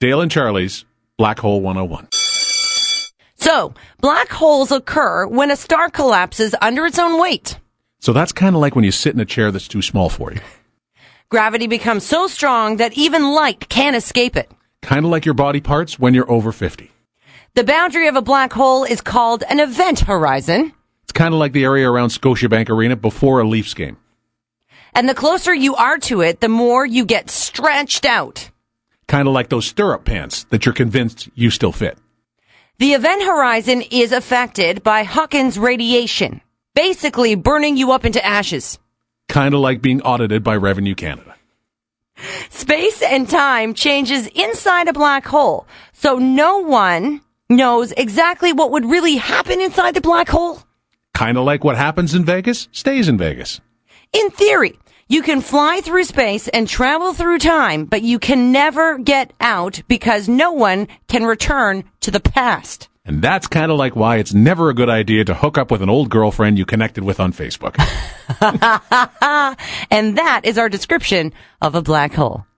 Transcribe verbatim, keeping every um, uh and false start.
Dale and Charlie's Black Hole one oh one. So, black holes occur when a star collapses under its own weight. So that's kind of like when you sit in a chair that's too small for you. Gravity becomes so strong that even light can't escape it. Kind of like your body parts when you're over fifty. The boundary of a black hole is called an event horizon. It's kind of like the area around Scotiabank Arena before a Leafs game. And the closer you are to it, the more you get stretched out. Kind of like those stirrup pants that you're convinced you still fit. The event horizon is affected by Hawkins radiation, basically burning you up into ashes. Kind of like being audited by Revenue Canada. Space and time changes inside a black hole, so no one knows exactly what would really happen inside the black hole. Kind of like what happens in Vegas stays in Vegas. In theory, you can fly through space and travel through time, but you can never get out because no one can return to the past. And that's kind of like why it's never a good idea to hook up with an old girlfriend you connected with on Facebook. And that is our description of a black hole.